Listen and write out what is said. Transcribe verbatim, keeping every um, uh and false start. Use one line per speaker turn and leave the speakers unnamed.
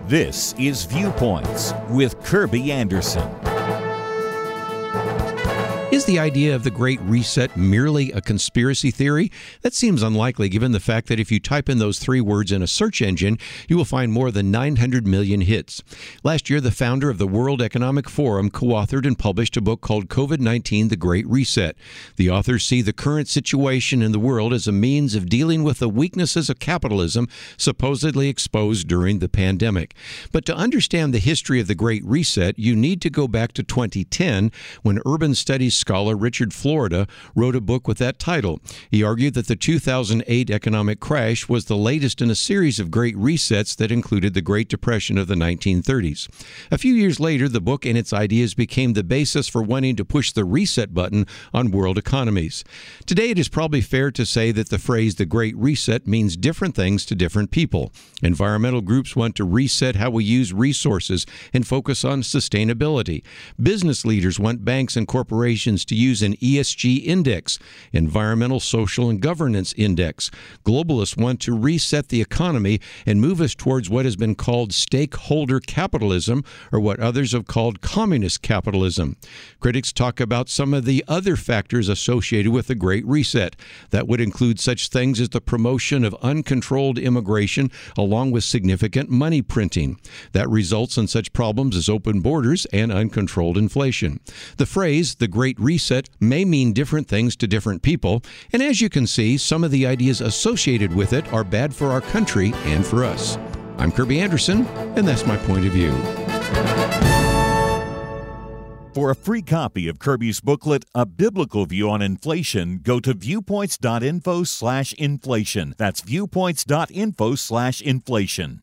This is Viewpoints with Kirby Anderson.
Is the idea of the Great Reset merely a conspiracy theory? That seems unlikely given the fact that if you type in those three words in a search engine, you will find more than nine hundred million hits. Last year, the founder of the World Economic Forum co-authored and published a book called COVID nineteen, The Great Reset. The authors see the current situation in the world as a means of dealing with the weaknesses of capitalism supposedly exposed during the pandemic. But to understand the history of the Great Reset, you need to go back to twenty ten when urban studies scholar Richard Florida wrote a book with that title. He argued that the two thousand eight economic crash was the latest in a series of great resets that included the Great Depression of the nineteen thirties. A few years later, the book and its ideas became the basis for wanting to push the reset button on world economies. Today, it is probably fair to say that the phrase the Great Reset means different things to different people. Environmental groups want to reset how we use resources and focus on sustainability. Business leaders want banks and corporations to use an E S G index, environmental, social, and governance index. Globalists want to reset the economy and move us towards what has been called stakeholder capitalism, or what others have called communist capitalism. Critics talk about some of the other factors associated with the Great Reset. That would include such things as the promotion of uncontrolled immigration, along with significant money printing. That results in such problems as open borders and uncontrolled inflation. The phrase, the Great Reset, may mean different things to different people, and as you can see, some of the ideas associated with it are bad for our country and for us. I'm Kirby Anderson, and that's my point of view.
For a free copy of Kirby's booklet, A Biblical View on Inflation, go to viewpoints.info slash inflation. That's viewpoints.info slash inflation.